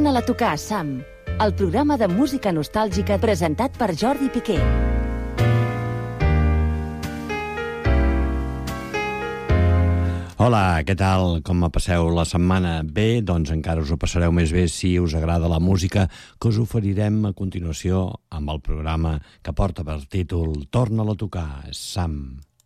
Torna-la a tocar, Sam, el programa de música nostàlgica presentat per Jordi Piqué. Hola, què tal? Com passeu la setmana? Bé, doncs encara us ho passareu més bé si us agrada la música que us oferirem a continuació amb el programa que porta per títol Torna-la a tocar, Sam.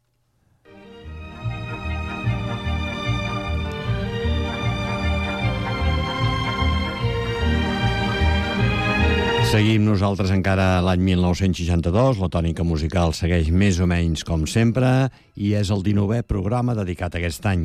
Seguim nosaltres encara l'any 1962, la tònica musical segueix més o menys com sempre i és el 19è programa dedicat a aquest any.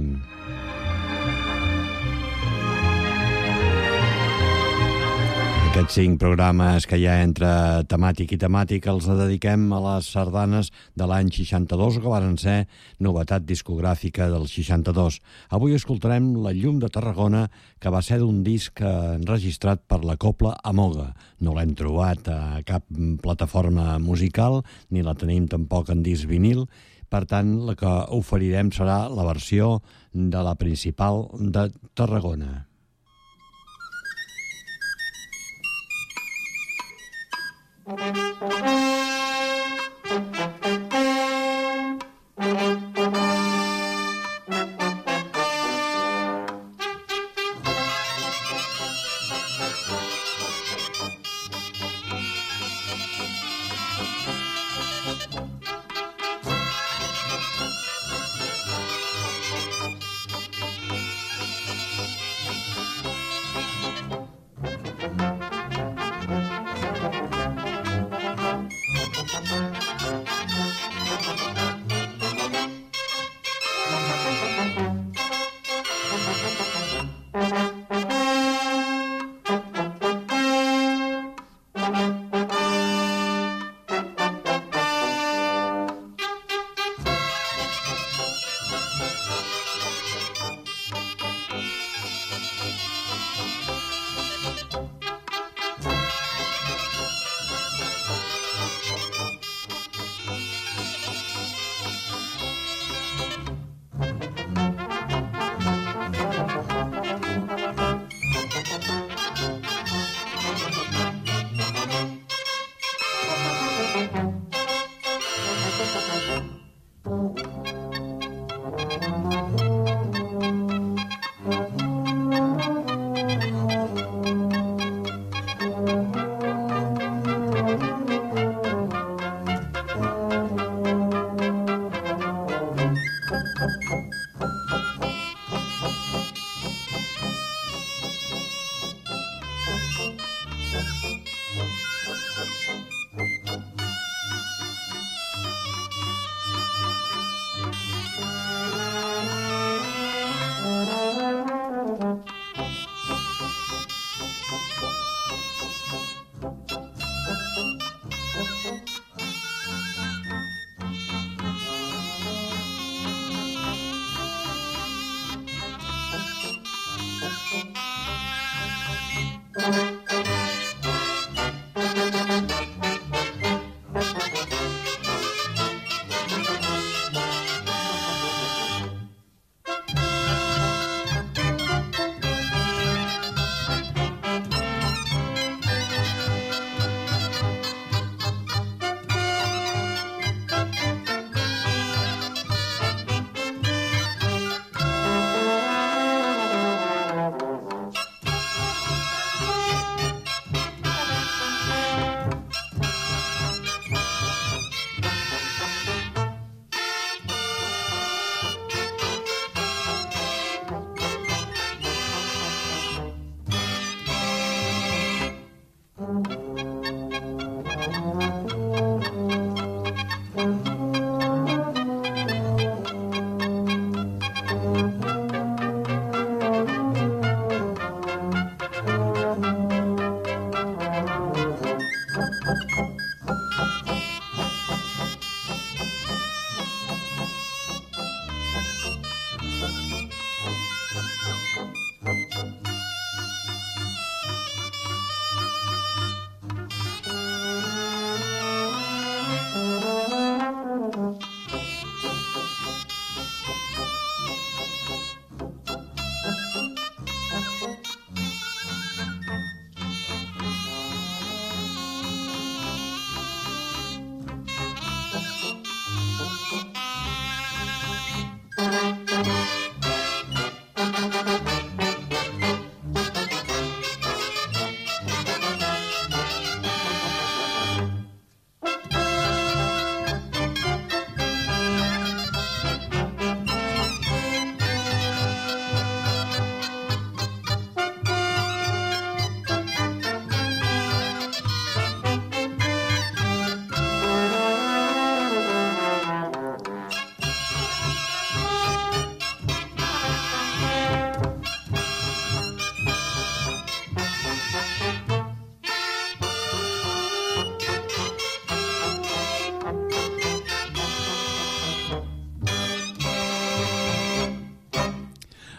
Aquests 5 programes que hi ha entre temàtic i temàtic els dediquem a les sardanes de l'any 62, que van ser novetat discogràfica del 62. Avui escoltarem La llum de Tarragona, que va ser d'un disc enregistrat per la Cobla Amoga. No l'hem trobat a cap plataforma musical, ni la tenim tampoc en disc vinil. Per tant, la que oferirem serà la versió de la principal de Tarragona.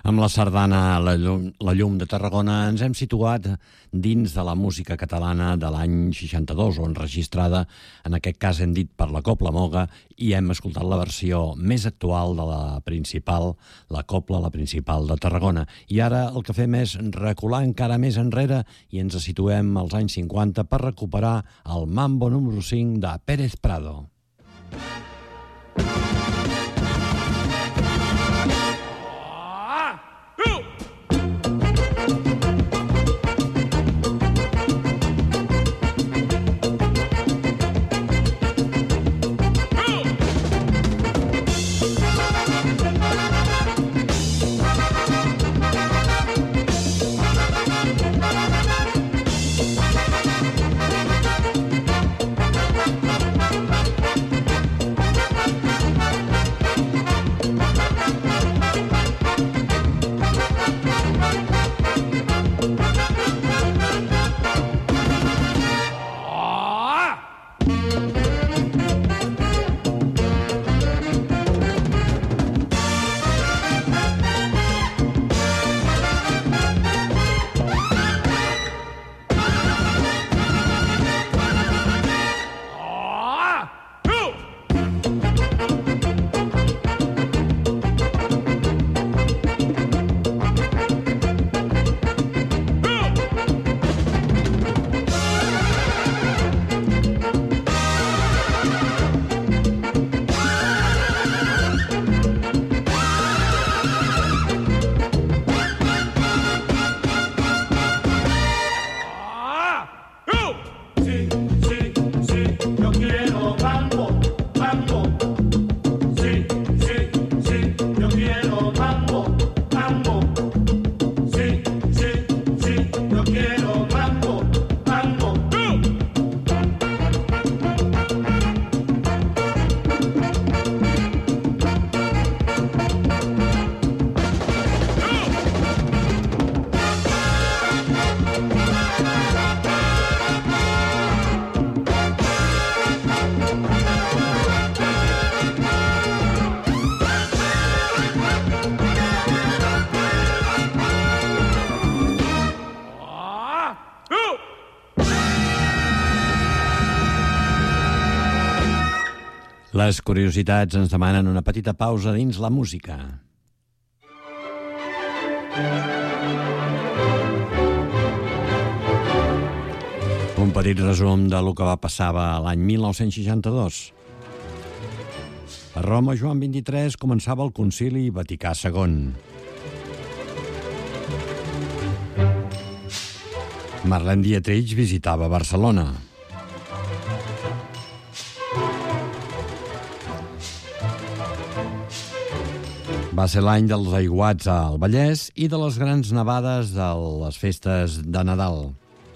Amb la sardana La llum de Tarragona ens hem situat dins de la música catalana de l'any 62, on registrada, en aquest cas hem dit per la Cobla Moga, i hem escoltat la versió més actual de la principal, la Cobla, la principal de Tarragona. I ara el que fem és recular encara més enrere i ens situem als anys 50 per recuperar el Mambo número 5 de Pérez Prado. Les curiositats ens demanen una petita pausa dins la música. Un petit resum de lo que va passar l'any 1962. A Roma, Joan XXIII començava el Concili Vaticà II. Marlene Dietrich visitava Barcelona. Va ser l'any dels aiguats al Vallès i de les grans nevades de les festes de Nadal.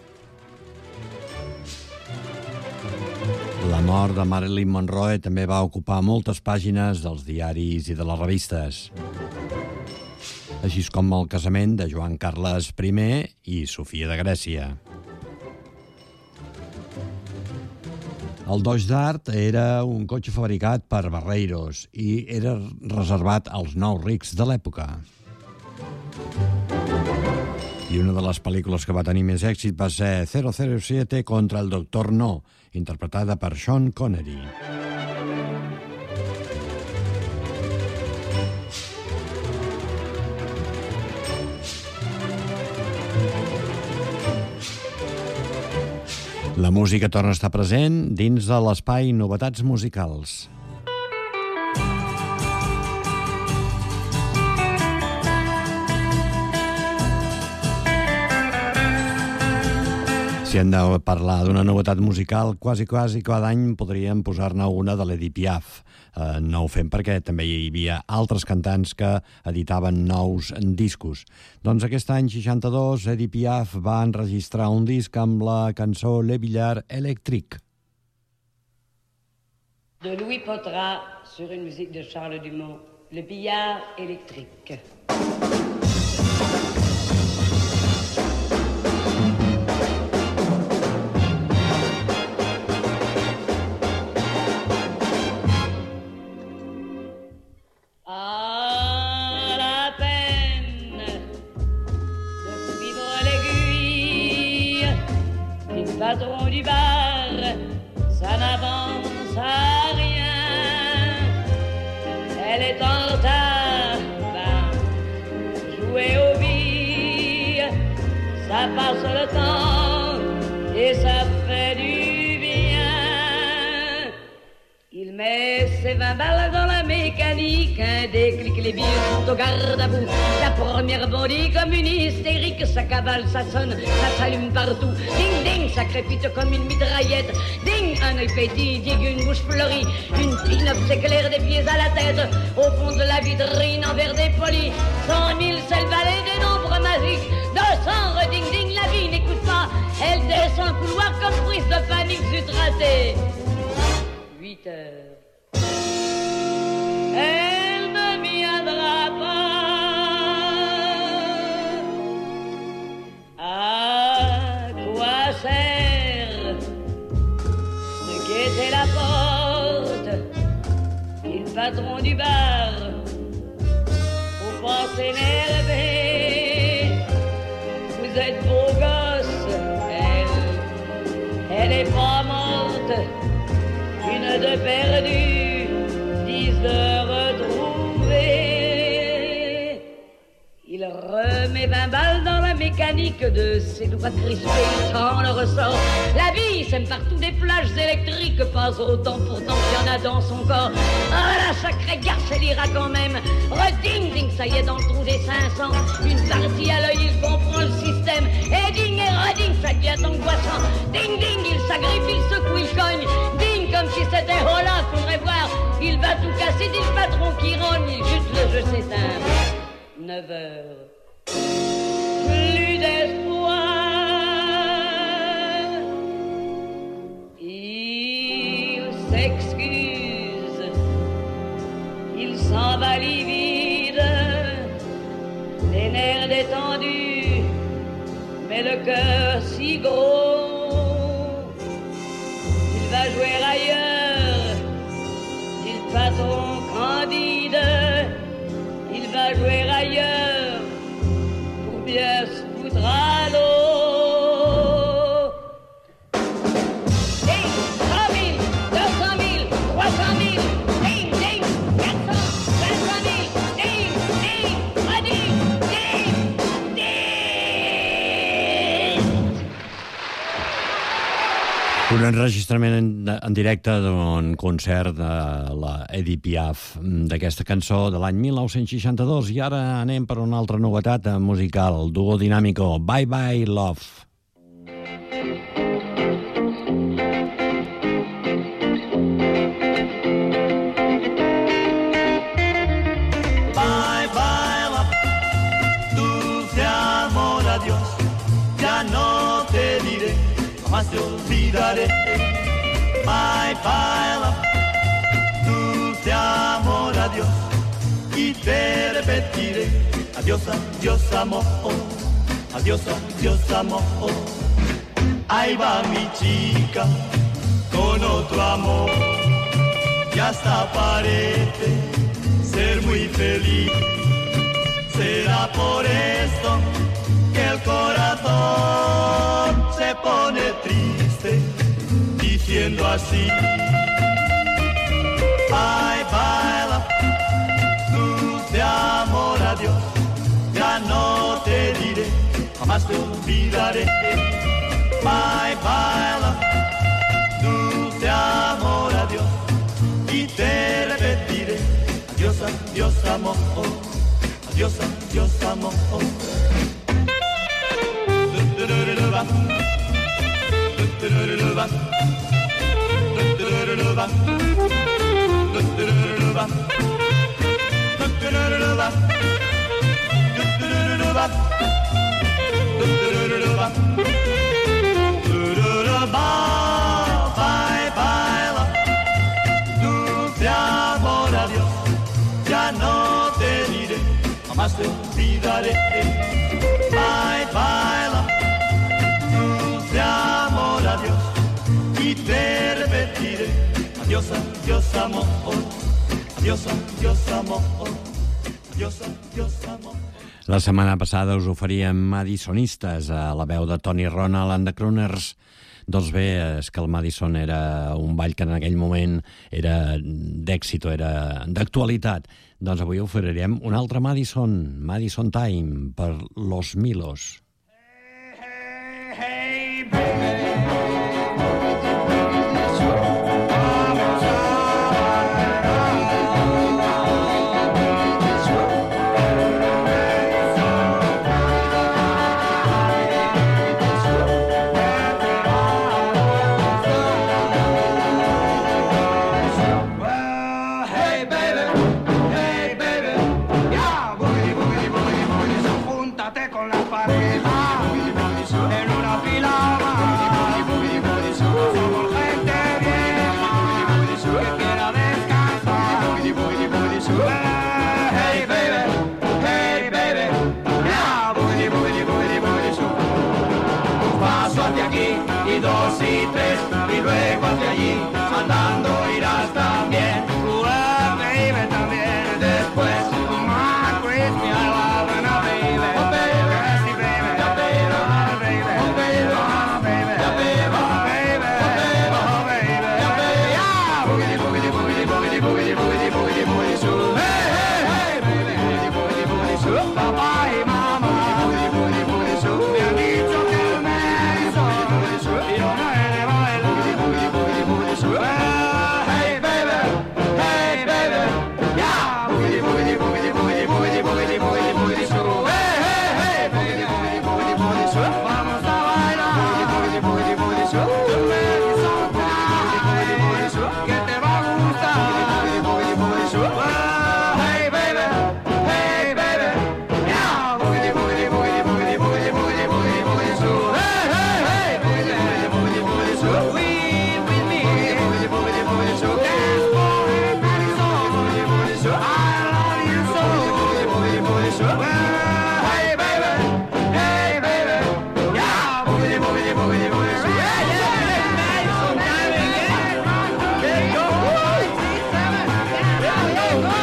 La mort de Marilyn Monroe també va ocupar moltes pàgines dels diaris i de les revistes, així com el casament de Joan Carles I i Sofia de Grècia. El Dodge Dart era un cotxe fabricat per Barreiros i era reservat als nous rics de l'època. I una de les pel·lícules que va tenir més èxit va ser 007 contra el Doctor No, interpretada per Sean Connery. La música torna a estar present dins de l'espai Novetats Musicals. Si hem de parlar d'una novetat musical, quasi cada any podríem posar-ne una de l'Edith Piaf. No ho fem perquè també hi havia altres cantants que editaven nous discos. Doncs aquest any 62, Edith Piaf va enregistrar un disc amb la cançó Le Billard Électrique. De Louis Pottrat sur une musique de Charles Dumont, Le Billard Électrique. À la peine ça n'avance à rien. Elle est en retard, jouer aux billes, ça passe le temps et ça fait du bien. Il met ses 20 balles dans la mécanique, un déclic, les billes sont au garde à vous. La première bondit comme une hystérique, ça cavale, ça sonne, ça s'allume partout. Ding ding, ça crépite comme une mitraillette. Ding, un œil pétille, digue, une bouche fleurie. Une pin-up s'éclaire des pieds à la tête. Au fond de la vitrine en verre dépoli, 100 000 c'est le balai des nombres magiques. 200 reding ding, la vie n'écoute pas. Elle descend couloir comme prise de panique, zut raté. 8 heures. Elle ne viendra pas. À quoi sert de guetter la porte? Il patron du bar, faut pas s'énerver. Vous êtes beau gosse, elle est pas morte. Une de perdue, 10 de retrouvée. Il remet 20 balles dans la mécanique de ses doigts crispés, il tend le ressort. La vie sème partout des flashs électriques, pas autant pourtant qu'il y en a dans son corps. Ah la sacrée garce, elle ira quand même. Reding ding, ça y est dans le trou des 500. Une partie à l'œil, il comprend le système. Et ding et reding, ça devient angoissant. Ding ding, il s'agrippe, il secoue, il cogne. Ding comme si c'était Olaf, faudrait voir. Il va tout casser, dit le patron qui rogne. Juste le jeu s'éteint. 9 heures. Plus d'espoir. Il s'excuse. Il s'en va livide. Les nerfs détendus. Mais le cœur si gros. Il va jouer ailleurs. Dit le patron candide. Il va jouer ailleurs pour bien se foutre à l'eau. Ding, 100 000, 200 000, 300 000, ding, ding, 400, 500 000, ding, ding, reding, ding, ding. Un enregistrament en directe d'un concert de la Edith Piaf, d'aquesta cançó de l'any 1962. I ara anem per una altra novetat musical, Duo Dinámico, Bye Bye Love. Bye bye love, dulce amor, adiós, ya no te diré, jamás te olvidaré. Bye bye love, dulce amor, adiós, y te repetiré, adiós, adiós amor, adiós, adiós amor. Ahí va mi chica con otro amor, y hasta parece ser muy feliz. Será por esto que el corazón se pone triste, diciendo así: bye bye love, dulce amor, adiós, ya no te diré, jamás te olvidaré. Bye bye love, dulce amor, adiós, y te repetiré, adiós, adiós amor, adiós, adiós amor. Bye bye love, dulce amor, adiós, ya no te diré, jamás te olvidaré. Bye bye love, dulce amor, adiós, y te repetiré, adiós, adiós amor, adiós, adiós amor, adiós, adiós amor. La setmana passada us oferíem Madisonistes, a la veu de Tony Ronald and the Crooners, Doncs bé, és que el Madison era un ball que en aquell moment era d'èxit, era d'actualitat. Doncs avui oferirem un altre Madison Time, per Los Milos. Hey, hey, baby. Dos y tres, y luego hacia allí, andando irás también. Baby, también. Después, my Christmas, I love and a baby. Oh, baby, sí, baby, yeah, baby, oh, baby, oh, baby, oh, baby, yeah, baby, oh, baby, oh, baby, yeah, baby, yeah. Boogity, boogity, boogity, boogity, boogity, boogity, boogity, boogity, shoo. Hey, hey, hey, boogity, boogity, boogity, boogity, shoo. Papá y mamá, boogity, boogity, boogity, shoo. Me han dicho que el Madison, y yo no he de bailar. Boogity, boogity, boogity, boogity, shoo. Hey, baby, hey, baby, yeah. Boogity, boogity, boogity, boogity, boogity, boogity, boogity, boogity, shoo. Hey, hey, hey, boogity, boogity, boogity, boogity, shoo. Vamos a bailar. Boogity, boogity, boogity, shoo. The Madison Time. Boogity, boogity, shoo. Que te va a gustar. Boogity, boogity, boogity, shoo. Hey, baby, hey, baby, yeah. Boogity, boogity, boogity, boogity, boogity, boogity, boogity, boogity, shoo. Hey, hey, hey, boogity, boogity, boogity, boogity, shoo. With me. Boogity, boogity, boogity, shoo. Dance for it, Madison. Boogity, boogity, shoo. I love you so. Boogity, boogity, boogity, shoo. Hey, baby, hey, baby, yeah. Boogity, boogity, boogity, boogity, shoo. Yeah, yeah, Madison time again. Let's go, boys. Let's go.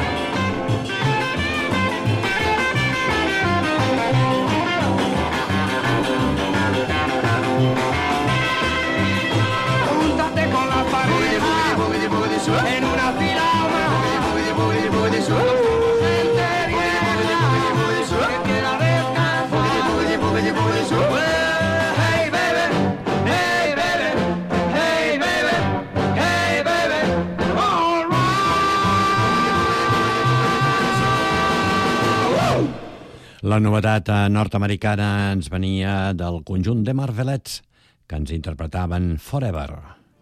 Júntate con las parejas en una fila gente vieja que quiera descansar. Hey baby, hey baby, hey baby, hey baby, all right. La novetat nord-americana ens venia del conjunt de Marvelettes, que ens interpretaven Forever.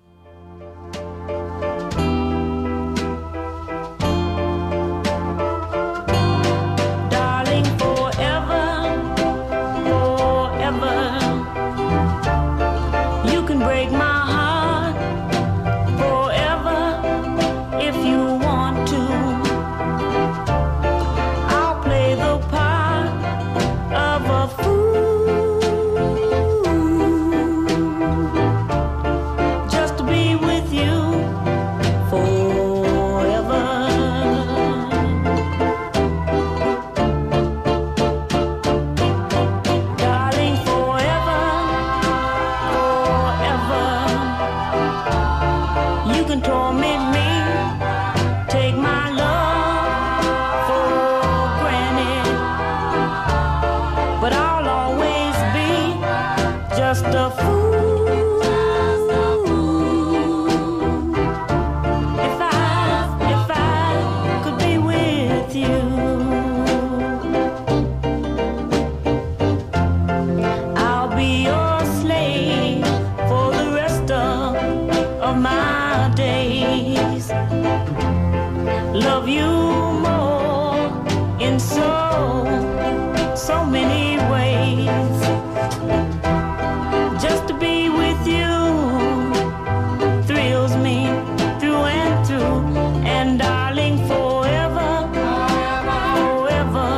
Darling, forever, forever. You can break my heart forever if you want to. I'll play the part of a fool just to be with you forever. Darling, forever, forever. You can torment me, take my love for granted, but I'll always be just a fool if I could be with you. I'll be your slave for the rest of my days. Love you more in so many ways. Just to be with you thrills me through and through. And darling, forever, forever.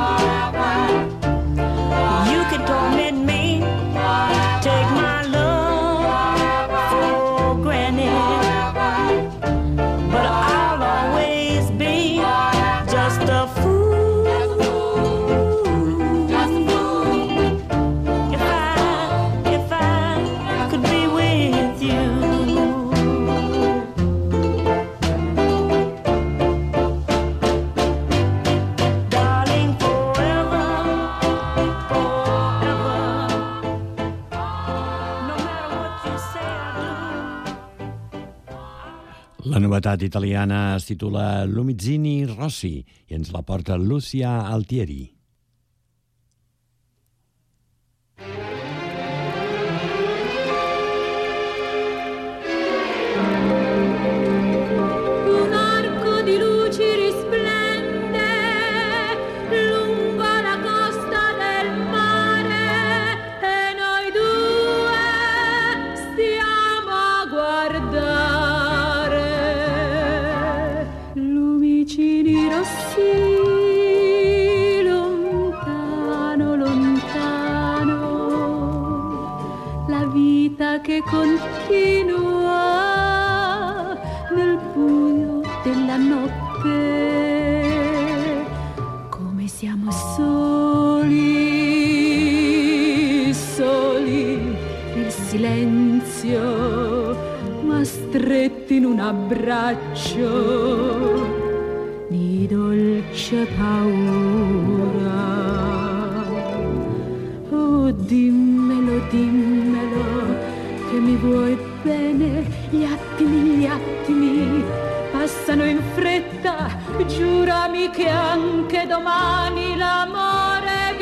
You can torment me, take my love for granted, but I'll always be just a fool if I could be La novetat italiana es titula Lumizzini Rossi i ens la porta Lucia Altieri. Un arco di luci risplende lungo la costa del mare e noi due stiamo a guardare lumicini rossi lontano, lontano, la vita che continua nel buio della notte, come siamo soli, soli nel silenzio, ma stretti in un abbraccio di dolce paura. Oh, dimmelo, dimmelo, che mi vuoi bene, gli attimi passano in fretta, giurami che anche domani l'amore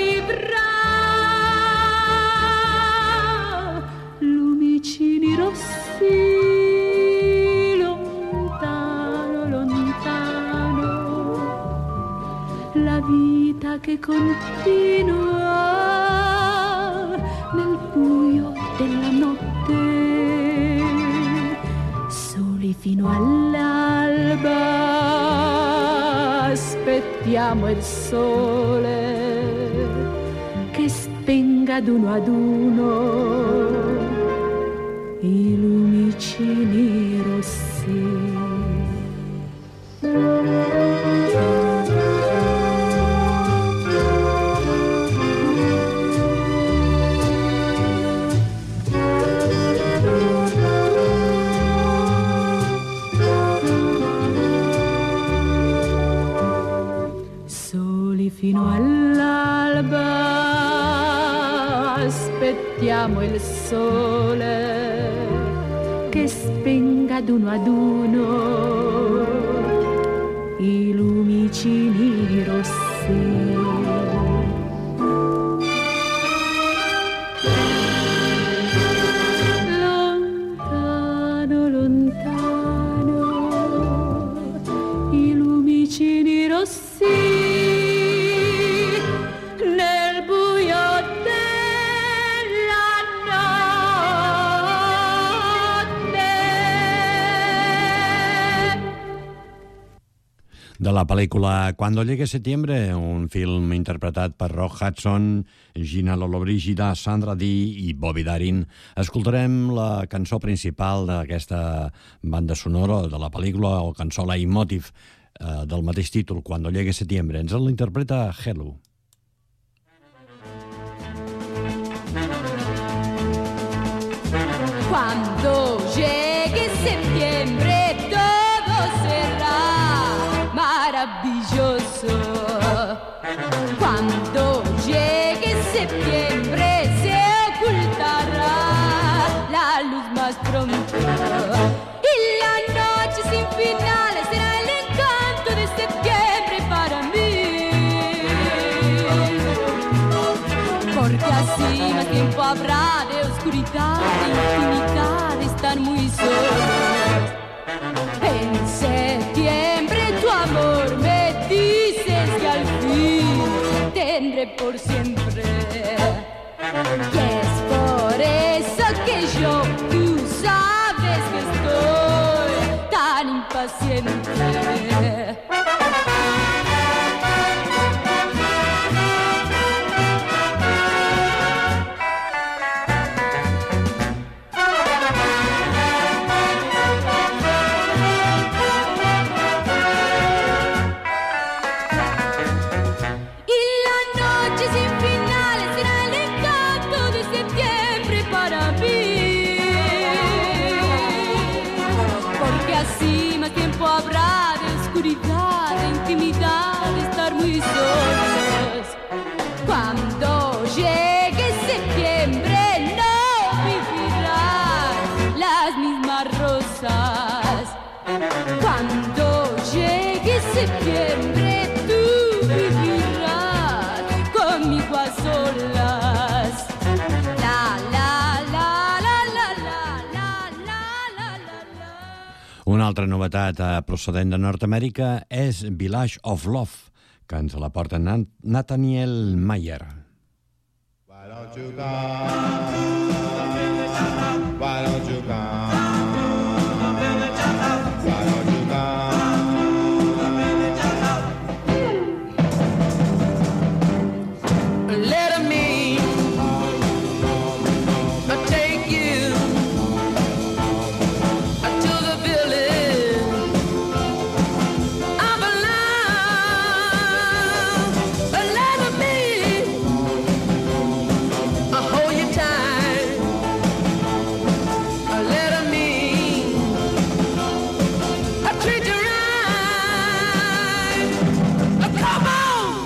vivrà. Lumicini rossi, lontano, lontano, la vita che continua nel buio della notte, soli fino all'alba, aspettiamo il sole che spenga ad uno i lumicini rossi. Fino all'alba aspettiamo il sole che spenga ad uno i lumicini rossi. Lontano, lontano, i lumicini rossi. De la pel·lícula Cuando llegue septiembre, un film interpretat per Rock Hudson, Gina Lollobrigida, Sandra Dee i Bobby Darin, escoltarem la cançó principal d'aquesta banda sonora de la pel·lícula, o cançó leitmotiv del mateix títol, Cuando llegue septiembre. Ens l'interpreta Hello. Cuando llegue septiembre todo será maravilloso. Cuando llegue septiembre se ocultará la luz más pronto y la noche sin final será el encanto de septiembre para mí. Porque así más tiempo habrá de oscuridad, de intimidad, de estar muy solos. En septiembre tu amor me dices que al fin tendré por siempre. Y es por eso que yo, tú sabes que estoy tan impaciente. Así más tiempo habrá de septiembre tú vivirás conmigo a solas. La la la la la la la la la la. Una altra novetat procedent de Nord-Amèrica és Village of Love, que ens la porta Nathaniel Mayer. Why don't you come? Why don't you come? Why don't you come? Let me take you to the village of love. Let me hold you tight. Let me treat you right. Come on.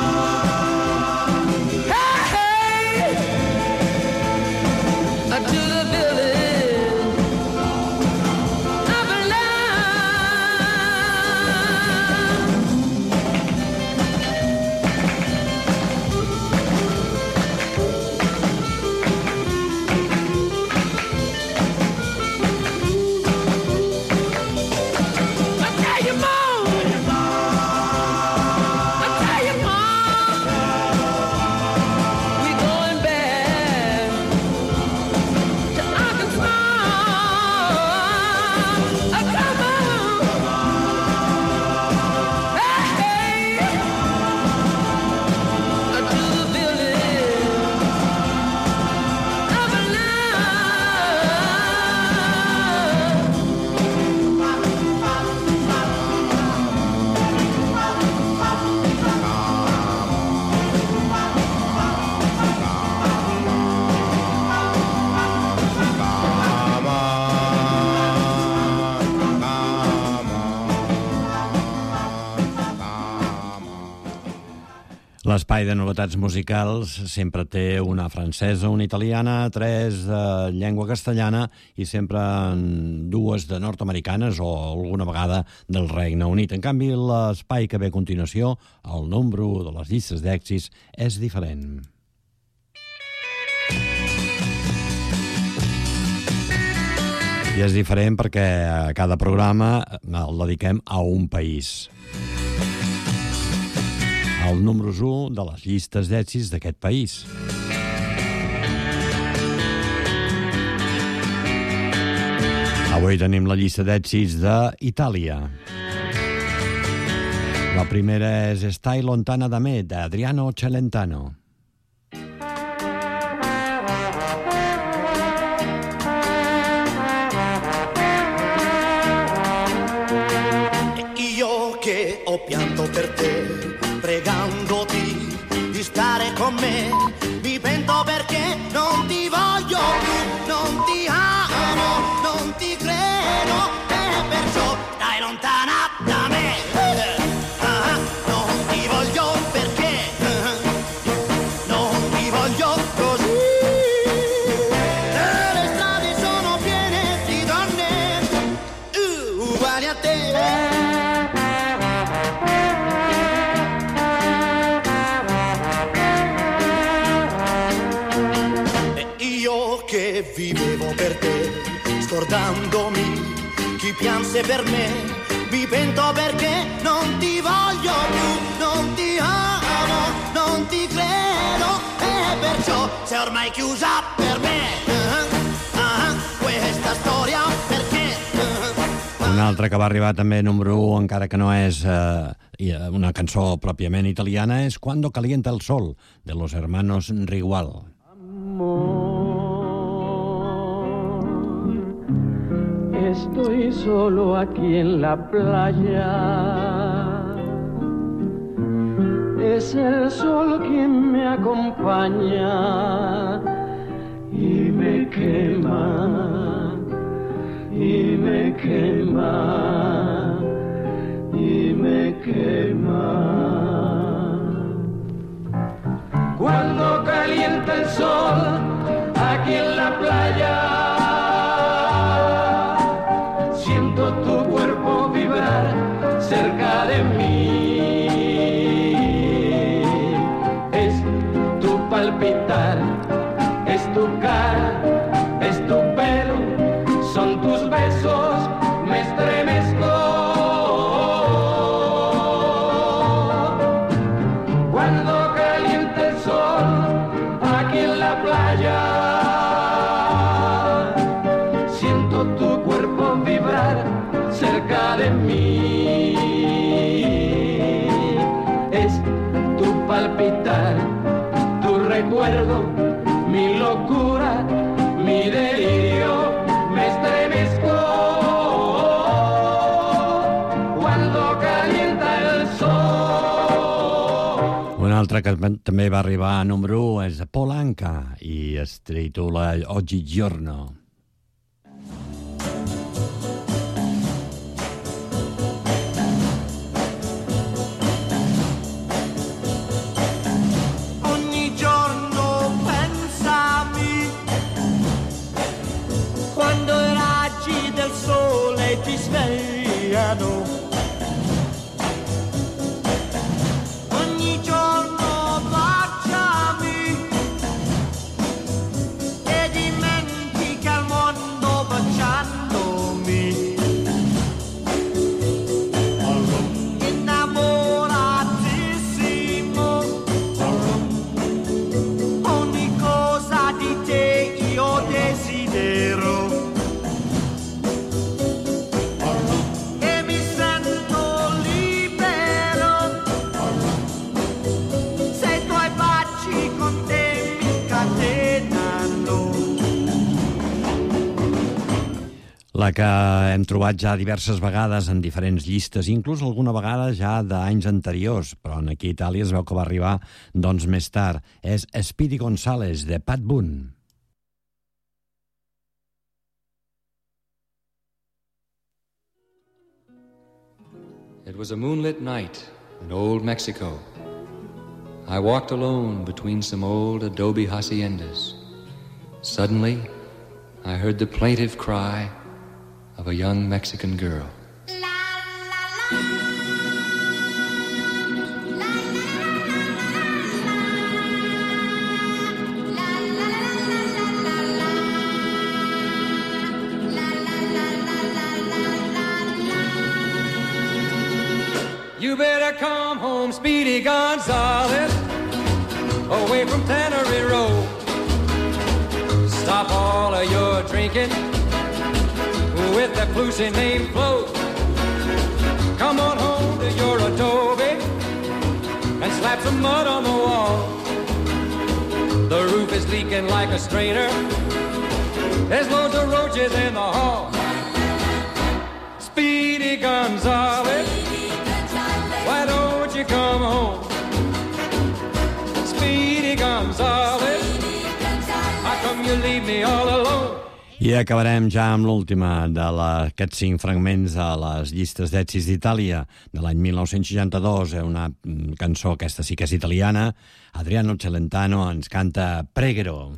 Hey, to the village of love. I tell you, Mom. I tell you, Mom. We going back to Arkansas. Come on. Hey, to the village of L'espai de novetats musicals sempre té una francesa, una italiana, 3 de llengua castellana i sempre dues de nord-americanes o alguna vegada del Regne Unit. En canvi, l'espai que ve a continuació, el número 1 de les llistes d'èxits, és diferent. I és diferent perquè a cada programa el dediquem a un país. El número 1 de les llistes d'èxits d'aquest país. Avui tenim la llista d'èxits d'Itàlia. La primera és Stai lontana da me, d'Adriano Celentano. Io che ho pianto per te, pregandoti di stare con me, mi pento perché non ti voglio più, non ti amo, non ti credo, e perciò stai lontana da me. Non ti voglio perché non ti voglio così. Le strade sono piene di donne uguali a te. Che vivevo per te, scordandomi chi pianse per me, mi pento perché non ti voglio più, non ti amo, non ti credo, e perciò sei ormai chiusa per me. Questa storia perché Una altra que va arribar també número 1, encara que no és una cançó pròpiament italiana, és Cuando calienta el sol, de los hermanos Rigual. Estoy solo aquí en la playa. Es el sol quien me acompaña y me quema, y me quema, y me quema. Cuando calienta el sol aquí en la playa, tu cuerpo vibrar cerca de mí. altre que també va arribar a número 1 és Paul Anka i es titula Oggigiorno. Ogni giorno pensami quando i raggi del sole ti svegliano. La que hem trobat ja diverses vegades en diferents llistes, inclús alguna vegada ja d'anys anteriors, però aquí a Itàlia es veu que va arribar doncs més tard. És Speedy Gonzales, de Pat Boone. It was a moonlit night in old Mexico. I walked alone between some old adobe haciendas. Suddenly, I heard the plaintive cry of a young Mexican girl. You better come home, Speedy Gonzales, away from Tannery Road. Stop all of your drinking with that Lucy named Flo. Come on home to your adobe and slap some mud on the wall. The roof is leaking like a strainer. There's loads of roaches in the hall. Speedy Gonzales, why don't you come home? Speedy Gonzales, how come you leave me all alone? I acabarem ja amb l'última d'aquests 5 fragments de les llistes d'èxits d'Itàlia de l'any 1962. Una cançó, aquesta sí que és italiana. Adriano Celentano ens canta Pregherò.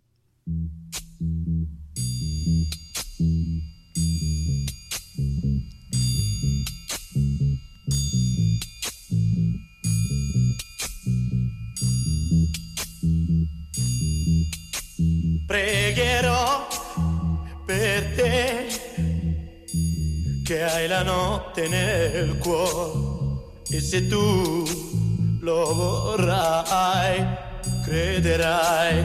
Pregherò per te che hai la notte nel cuore e se tu lo vorrai crederai.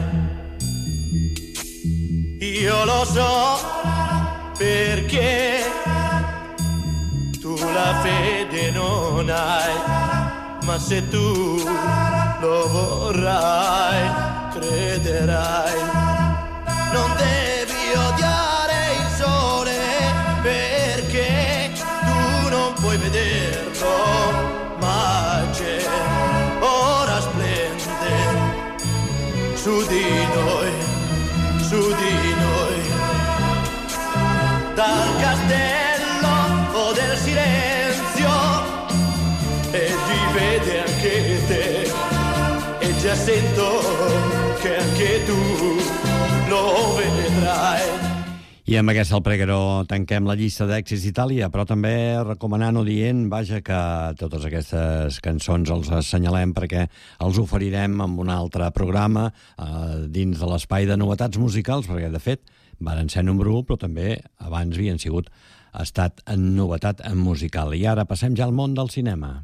Io lo so perché tu la fede non hai, ma se tu lo vorrai crederai. Non devi odiare il sole perché tu non puoi vederlo, ma c'è, ora splende su di noi, su di noi. Dal castello o del silenzio e ti vede anche te e già sento che anche tu lo vedrai. I amb aquesta el Pregherò tanquem la llista d'èxits d'Itàlia, però també recomanant o dient, vaja, que totes aquestes cançons els assenyalem perquè els oferirem en un altre programa dins de l'espai de novetats musicals, perquè de fet varen ser número 1, però també abans havien estat en novetat en musical. I ara passem ja al món del cinema.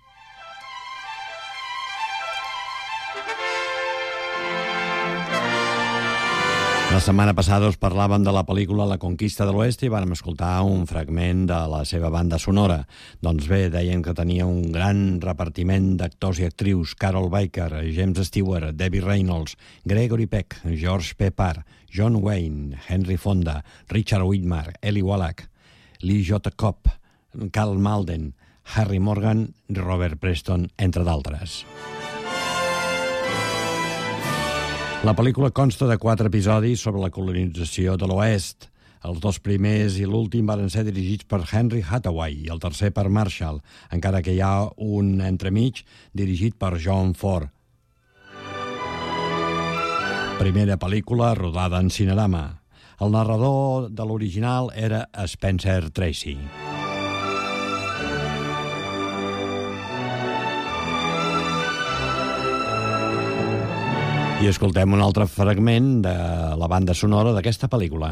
La setmana passada us parlàvem de la pel·lícula La conquista de l'Oest i vàrem escoltar un fragment de la seva banda sonora. Doncs bé, deien que tenia un gran repartiment d'actors i actrius: Carol Baker, James Stewart, Debbie Reynolds, Gregory Peck, George Peppard, John Wayne, Henry Fonda, Richard Widmark, Eli Wallach, Lee J. Cobb, Karl Malden, Harry Morgan, Robert Preston, entre d'altres. La pel·lícula consta de 4 episodis sobre la colonització de l'Oest. Els 2 primers i l'últim van ser dirigits per Henry Hathaway i el tercer per Marshall, encara que hi ha un entremig dirigit per John Ford. Primera pel·lícula rodada en Cinerama. El narrador de l'original era Spencer Tracy. I escoltem un altre fragment de la banda sonora d'aquesta pel·lícula.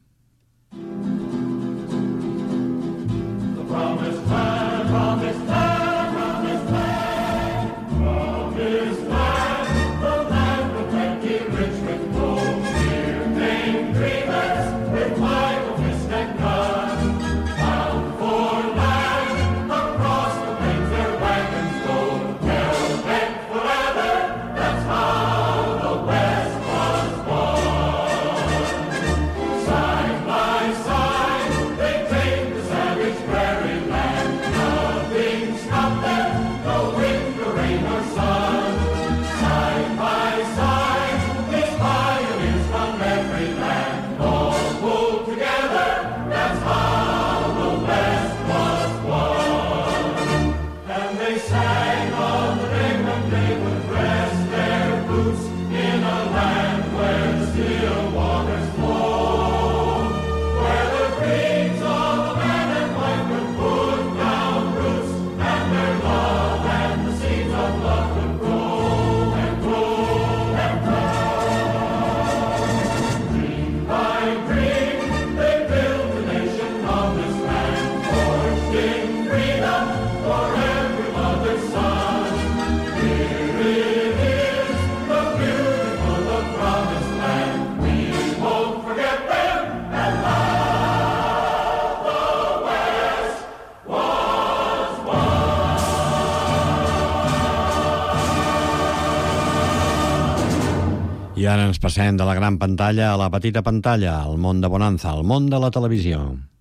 I ara ens passem de la gran pantalla a la petita pantalla, al món de Bonanza, al món de la televisió.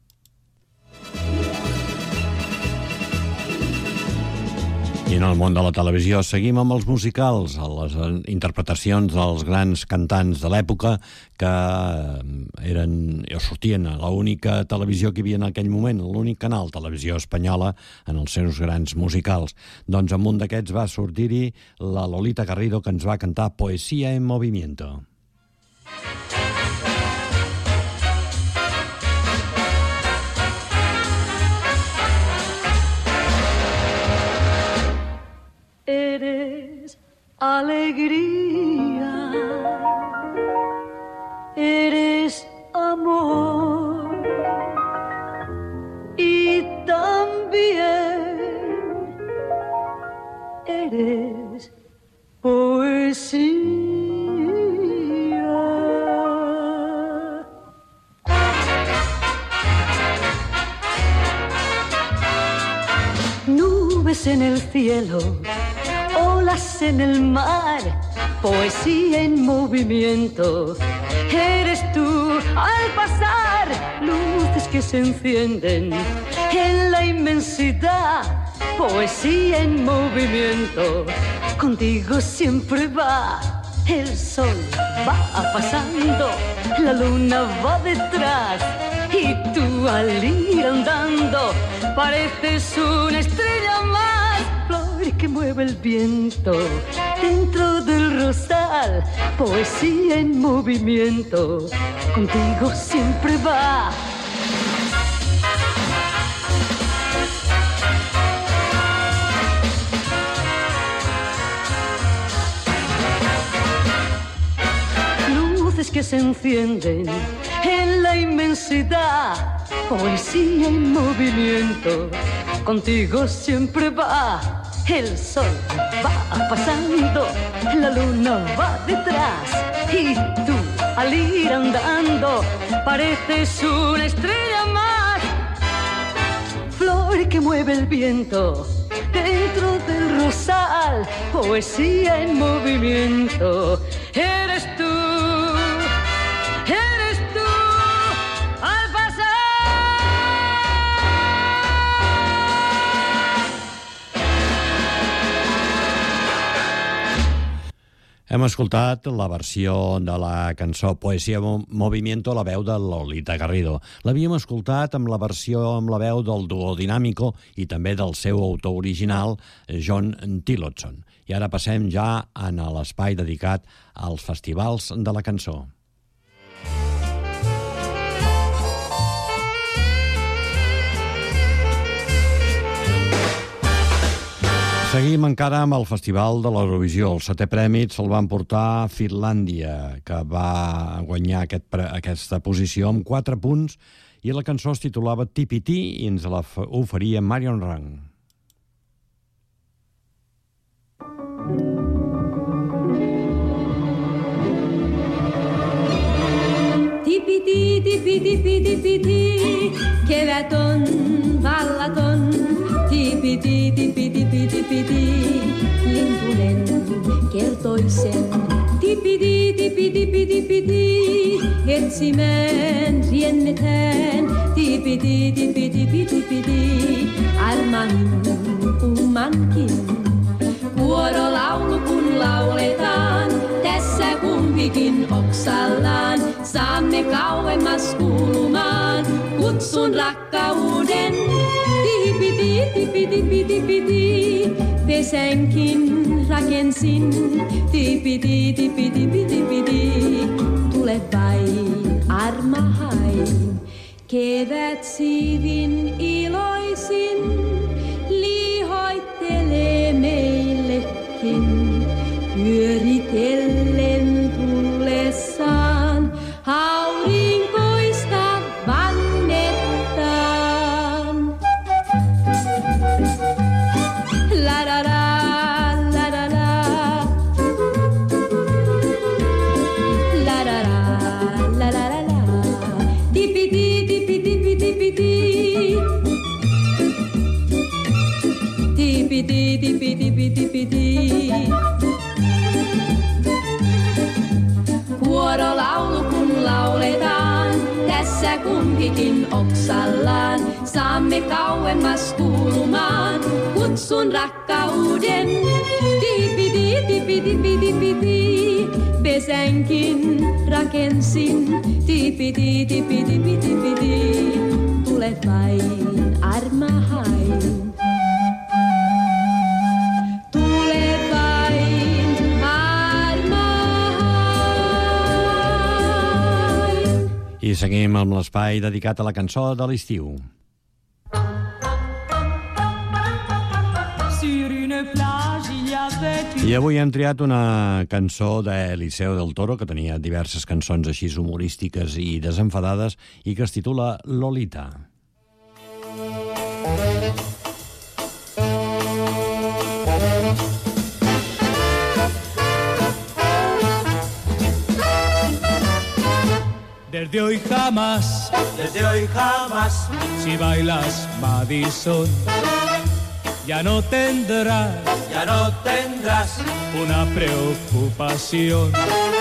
I en el món de la televisió seguim amb els musicals, les interpretacions dels grans cantants de l'època que eren o sortien a l'única televisió que hi havia en aquell moment, l'únic canal, Televisió Espanyola, en els seus grans musicals. Doncs amb un d'aquests va sortir-hi la Lolita Garrido, que ens va cantar Poesía en Movimiento. Eres alegría, eres amor y también eres poesía. Nubes en el cielo, olas en el mar, poesía en movimiento. Eres tú al pasar, luces que se encienden en la inmensidad, poesía en movimiento. Contigo siempre va, el sol va pasando, la luna va detrás y tú al ir andando pareces una estrella más. Flor que mueve el viento dentro del rosal, poesía en movimiento, contigo siempre va. Luces que se encienden en la inmensidad, poesía en movimiento, contigo siempre va. El sol va pasando, la luna va detrás y tú al ir andando pareces una estrella más. Flor que mueve el viento dentro del rosal, poesía en movimiento. Eres tú. Hem escoltat la versió de la cançó Poesía Movimiento, la veu de Lolita Garrido. L'havíem escoltat amb la versió amb la veu del duo Dinámico i també del seu autor original, John Tillotson. I ara passem ja a l'espai dedicat als festivals de la cançó. Seguim encara amb el Festival de l'Eurovisió. El 7è premi se'l van portar Finlàndia, que va guanyar aquesta posició amb 4 punts, i la cançó es titulava TPT i ens la oferia Marion Rang. TPT, TPT, TPT, keväton, vallaton, TPT, TPT, TPT, lintunen kertoi sen. TPT, TPT, TPT, etsimään, riennetään, TPT, TPT, TPT, armahin kummankin. Kuorolaulu kun lauletaan, tässä kumpikin oksallaan, saamme kauemmas kuulumaan, kutsun rakkauden. Tipiti, tipiti, tipiti, pesänkin rakensin, tipiti, tipiti, tipiti, tule vain armahain, kevät siivin iloisin, lihoittelee meillekin, pyöritellen tullessaan, aurinkoista vannettaan. La-da-da, la-da-da, la-da-da, la-da-da-da, tipiti, tipiti, tipiti, tipiti, tipiti, tipiti. Kuorolaulu kun lauletaan, tässä kumpikin oksallaan, saamme kauemmas kuulumaan, kutsun rakkauden. Tipiti, tipiti, tipiti, pesänkin rakensin, tipiti, tipiti, tipiti, tule vain armahain. I seguim amb l'espai dedicat a la cançó de l'estiu. I avui hem triat una cançó d'Eliseo del Toro, que tenia diverses cançons així humorístiques i desenfadades, i que es titula Lolita. Desde hoy jamás, si bailas Madison, ya no tendrás una preocupación.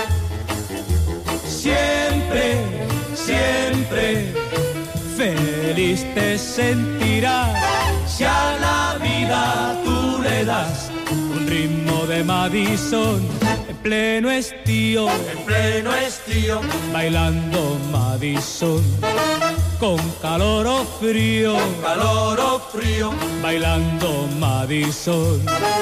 Siempre, siempre feliz te sentirás si a la vida tú le das un ritmo de Madison. En pleno estío, bailando Madison, con calor o frío, bailando Madison.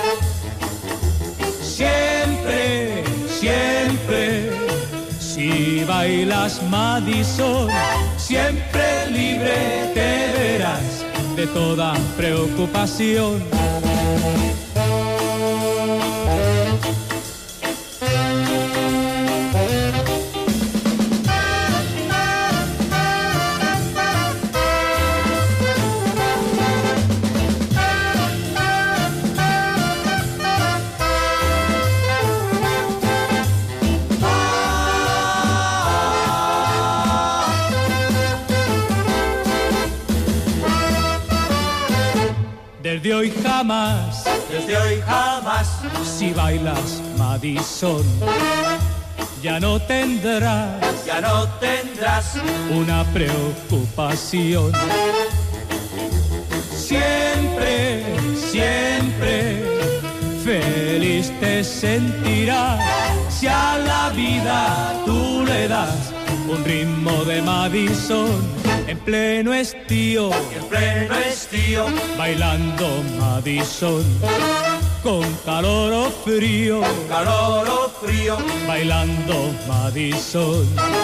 Siempre, siempre, si bailas Madison, siempre libre te verás de toda preocupación. Desde hoy jamás, si bailas Madison, ya no tendrás una preocupación. Siempre, siempre feliz te sentirás Si a la vida tú le das un ritmo de Madison en pleno estío, bailando Madison con calor o frío, bailando Madison.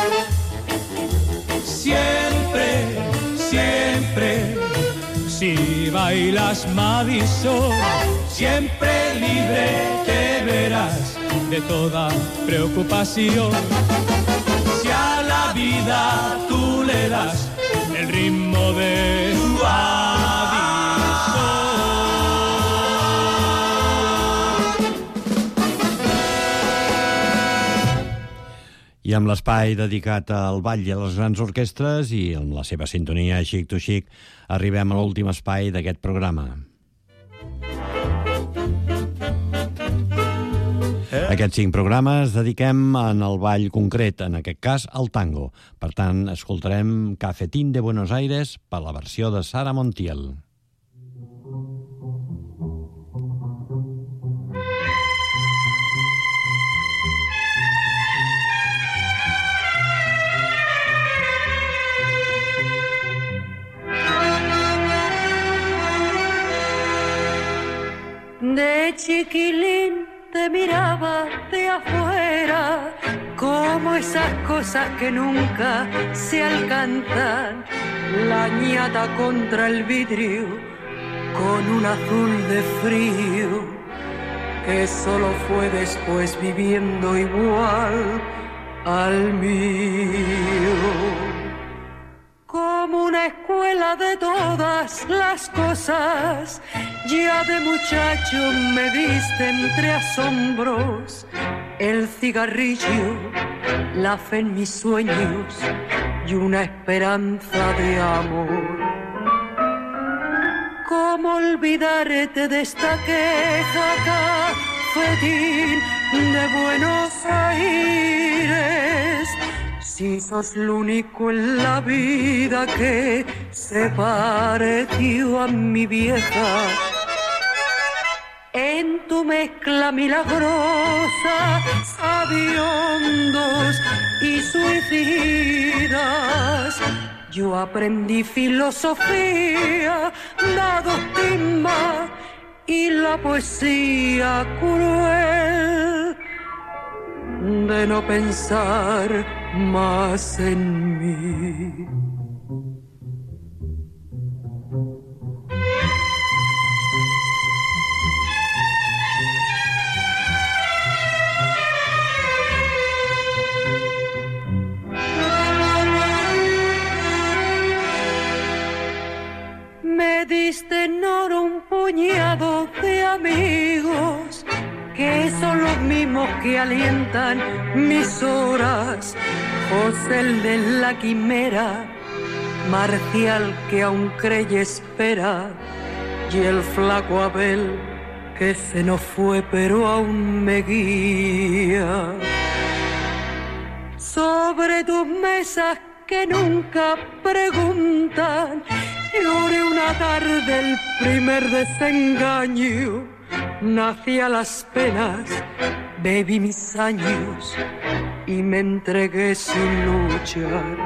Siempre, siempre, si bailas Madison, siempre libre te verás de toda preocupación. Si a la vida tú le das el ritmo de I amb l'espai dedicat al ball i a les grans orquestres i amb la seva sintonia Chic to Chic arribem a l'últim espai d'aquest programa. Aquests 5 programes dediquem en el ball concret, en aquest cas al tango. Per tant, escoltarem Cafetín de Buenos Aires per la versió de Sara Montiel. De chiquilín te miraba de afuera, como esas cosas que nunca se alcanzan. La ñata contra el vidrio, con un azul de frío, que solo fue después viviendo igual al mío. Como una escuela de todas las cosas, ya de muchacho me viste entre asombros, el cigarrillo, la fe en mis sueños y una esperanza de amor. ¿Cómo olvidarte de esta queja, cafetín de Buenos Aires? Si sos lo único en la vida que se pareció a mi vieja, en tu mezcla milagrosa, sabiondos y suicidas, yo aprendí filosofía, dados timba y la poesía cruel de no pensar más en mí. Me diste en oro un puñado de amigos que son los mismos que alientan mis horas. José el de la quimera, Marcial que aún cree y espera, y el flaco Abel que se nos fue pero aún me guía. Sobre tus mesas que nunca preguntan, lloré una tarde el primer desengaño. Nací a las penas, bebí mis años y me entregué sin luchar.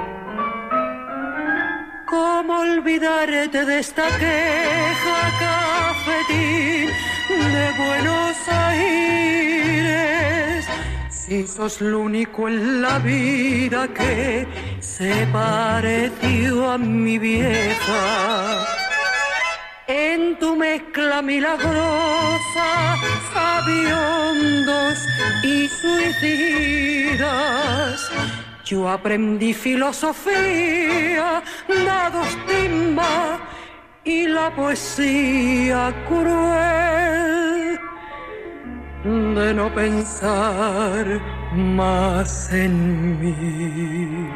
¿Cómo olvidarte de esta queja, cafetín de Buenos Aires? Si sos lo único en la vida que se pareció a mi vieja. En tu mezcla milagrosa, sabiondos y suicidas, yo aprendí filosofía, dados timba y la poesía cruel de no pensar más en mí.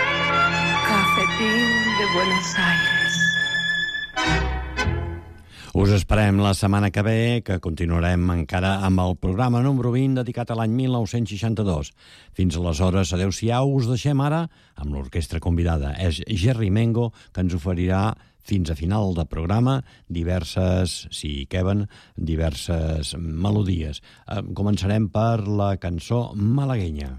Cafetín de Buenos Aires. Us esperem la setmana que ve, que continuarem encara amb el programa número 20 dedicat a l'any 1962. Fins aleshores, adeu-siau, us deixem ara amb l'orquestra convidada. És Jerry Mengo, que ens oferirà fins a final de programa diverses, si hi queben, diverses melodies. Començarem per la cançó malaguenya.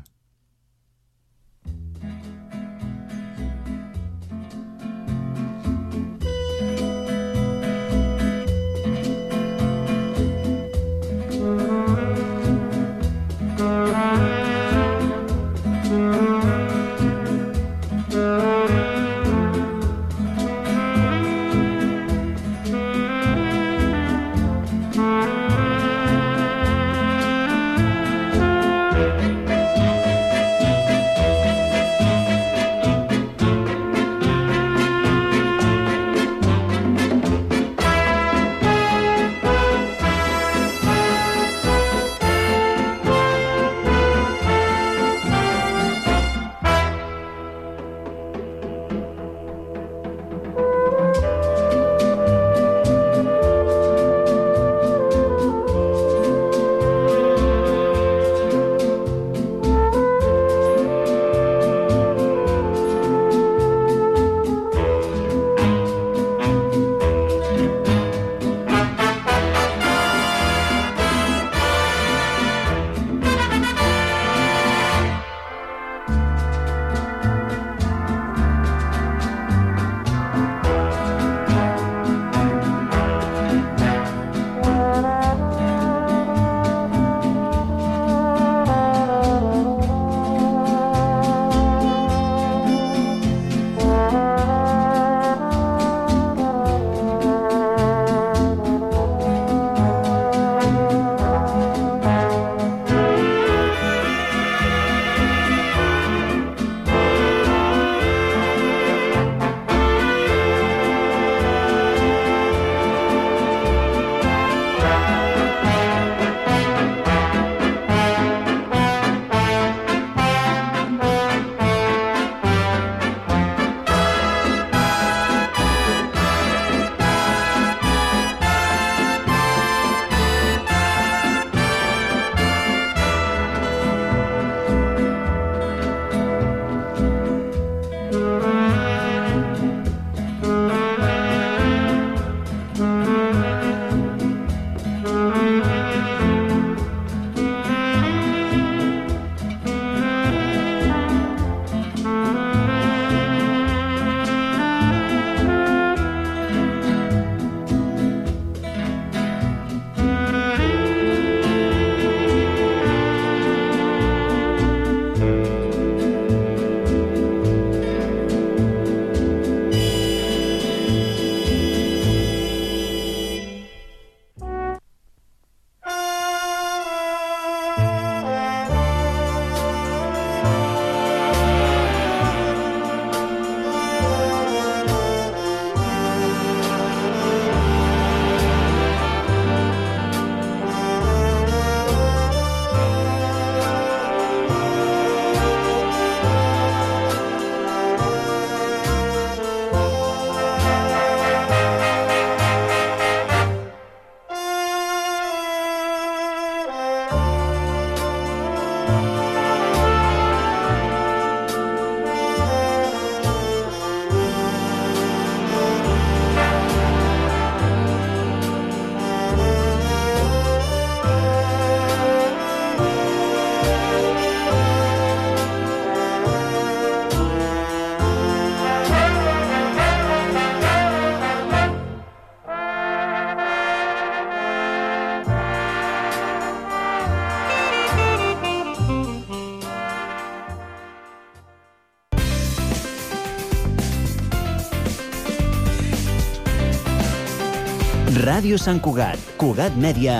Ràdio Sant Cugat, Cugat Mèdia,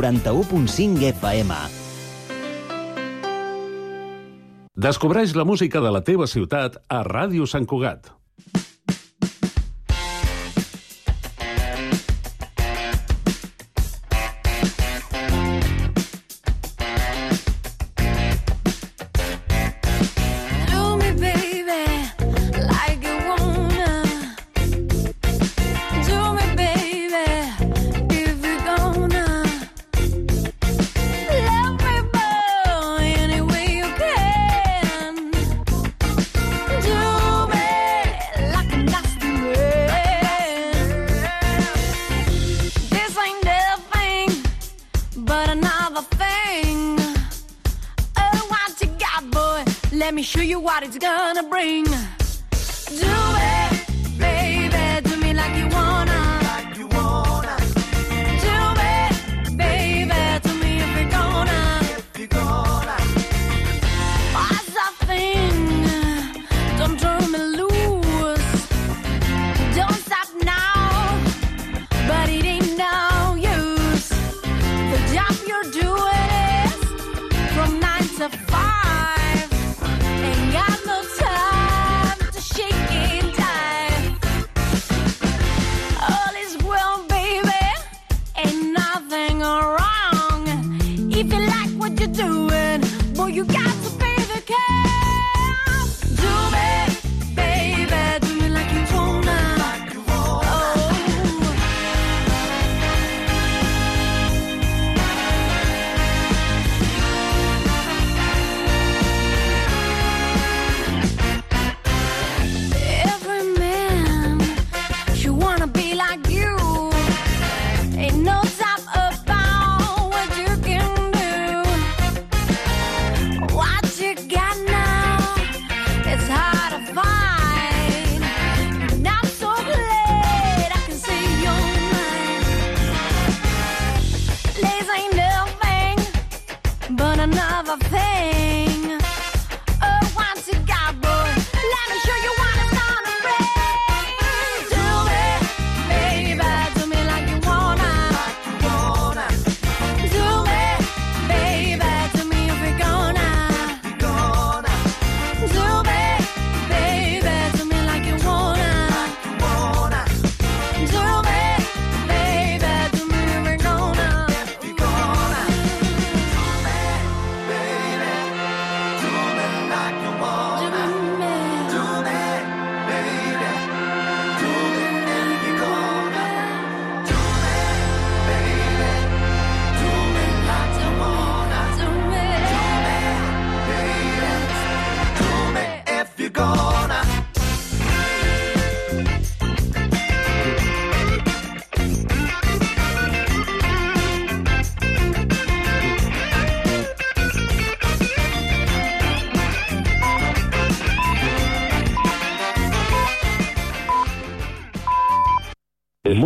91.5 FM. Descobreix la música de la teva ciutat a Ràdio Sant Cugat. me show you what it's gonna bring.